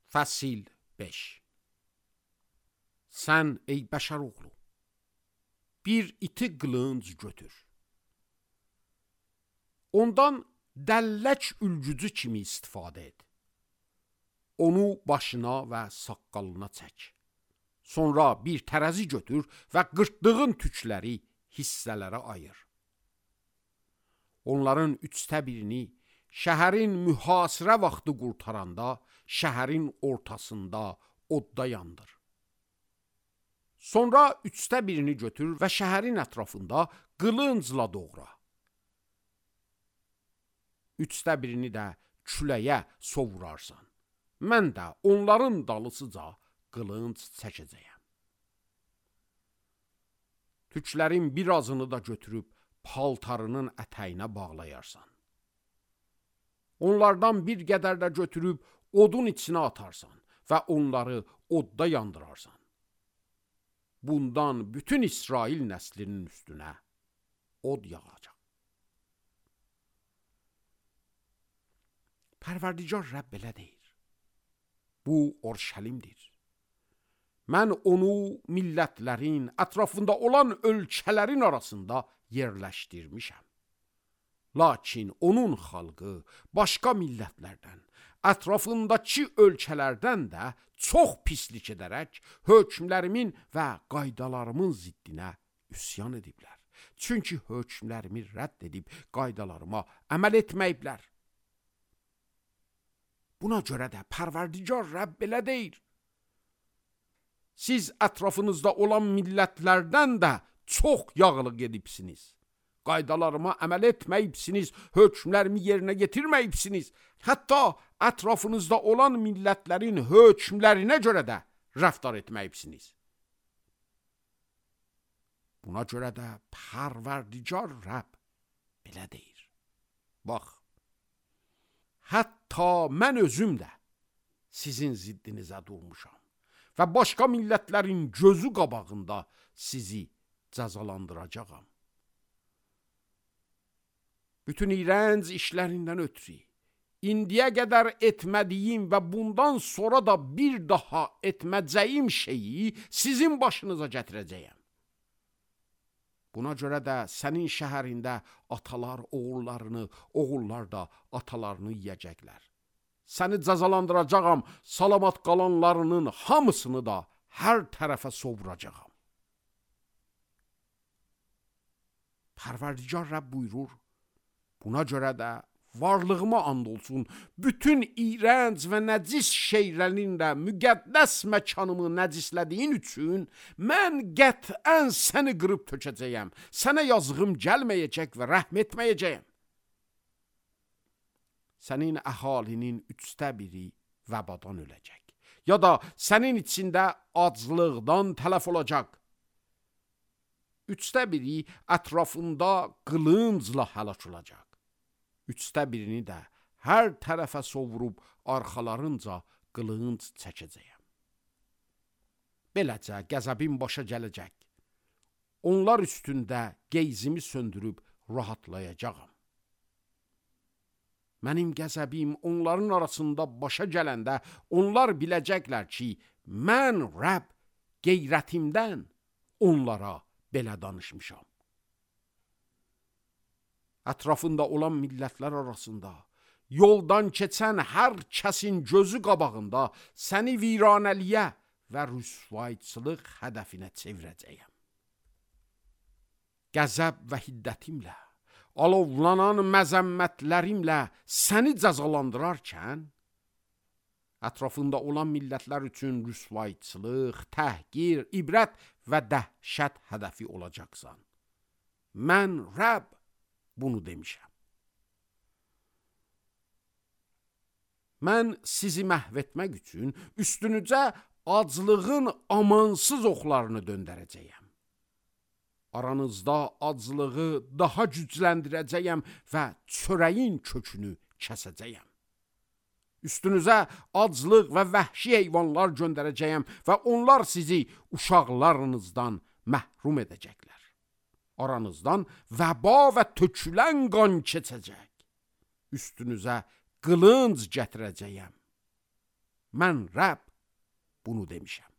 Fəsil 5. Sən ey bəşər oğlu, bir iti qılınc götür. Ondan dəllək ülgücü kimi istifadə et. Onu başına və saqqalına çək. Sonra bir tərəzi götür və qırtdığın tükləri hissələrə ayır. Onların 1/3 şəhərin mühasirə vaxtı qurtaranda şəhərin ortasında odda yandır. Sonra 1/3 götür və şəhərin ətrafında qılıncla doğra. 1/3 də küləyə sovurarsan. Mən də onların dalısıca qılınc çəkəcəyəm. Tüklərin birazını da götürüb paltarının ətəyinə bağlayarsan. Onlardan bir qədər də götürüb odun içinə atarsan və onları odda yandırarsan. Bundan bütün İsrail nəslinin üstünə od yağacaq. Pərverdigar Rəbb belə deyir. Bu Orşəlimdir. Mən onu millətlərin, ətrafında olan ölkələrin arasında yerləşdirmişəm. Lakin onun xalqı başqa millətlərdən, ətrafındakı ölkələrdən də çox pislik edərək hökmlərimin və qaydalarımın ziddinə üsyan ediblər. Çünki hökmlərimi rədd edib qaydalarıma əməl etməyiblər. Buna görə də Pərverdigar Rəbb belə deyir. Siz ətrafınızda olan millətlərdən də çox yağlıq edibsiniz. Qaydalarıma əməl etməyibsiniz, hökmlərimi yerinə getirməyibsiniz. Hətta ətrafınızda olan millətlərin hökmlərinə görə də rəftar etməyibsiniz. Buna görə də Pərverdigar Rəbb belə deyir. Bax, hətta mən özüm də sizin ziddinizə durmuşam və başqa millətlərin gözü qabağında sizi cəzalandıracağam. Bütün iyrənc işlərindən ötürü, indiyə qədər etmədiyim və bundan sonra da bir daha etməyəcəyim şeyi sizin başınıza gətirəcəyəm. Buna görə də sənin şəhərində atalar oğullarını, oğullar da atalarını yiyəcəklər. Səni cəzalandıracağam, salamat qalanlarının hamısını da hər tərəfə sovuracağam. Pərverdigar Rəbb buyurur, buna görə də varlığıma and olsun, bütün iyrənc və nəcis şeylərin də müqəddəs məkanımı nəcislədiyin üçün mən qətən səni qırıb tökəcəyəm. Sənə yazığım gəlməyəcək və rəhm etməyəcəyəm. Sənin əhalinin 1/3 vəbadan öləcək. Ya da sənin içində aclıqdan tələf olacaq. 1/3 ətrafında qılıncla həlak olacaq. 1/3 də hər tərəfə sovurub arxalarınca qılınc çəkəcəyəm. Beləcə qəzəbim başa gələcək. Onlar üstündə qeyzimi söndürüb rahatlayacağam. Mənim qəzəbim onların arasında başa gələndə onlar biləcəklər ki, mən Rəbb qeyrətimdən onlara belə danışmışam. Ətrafında olan millətlər arasında yoldan keçən hər kəsin gözü qabağında səni viranəliyə və rüsvayçılıq hədəfinə çevirəcəyəm. Qəzəb və hiddətimlə, alovlanan məzəmmətlərimlə səni cəzalandırarkən, ətrafında olan millətlər üçün rüsvayçılıq, təhqir, ibrət və dəhşət hədəfi olacaqsan. Mən Rəbb bunu demişəm. Mən sizi məhv etmək üçün üstünüzə aclığın amansız oxlarını döndərəcəyəm. Aranızda aclığı daha gücləndirəcəyəm və çörəyin kökünü kəsəcəyəm. Üstünüzə aclıq və vəhşi heyvanlar göndərəcəyəm və onlar sizi uşaqlarınızdan məhrum edəcəklər. Aranızdan vəba və tökülən qan keçəcək. Üstünüzə qılınc gətirəcəyəm. Mən Rəbb bunu demişəm.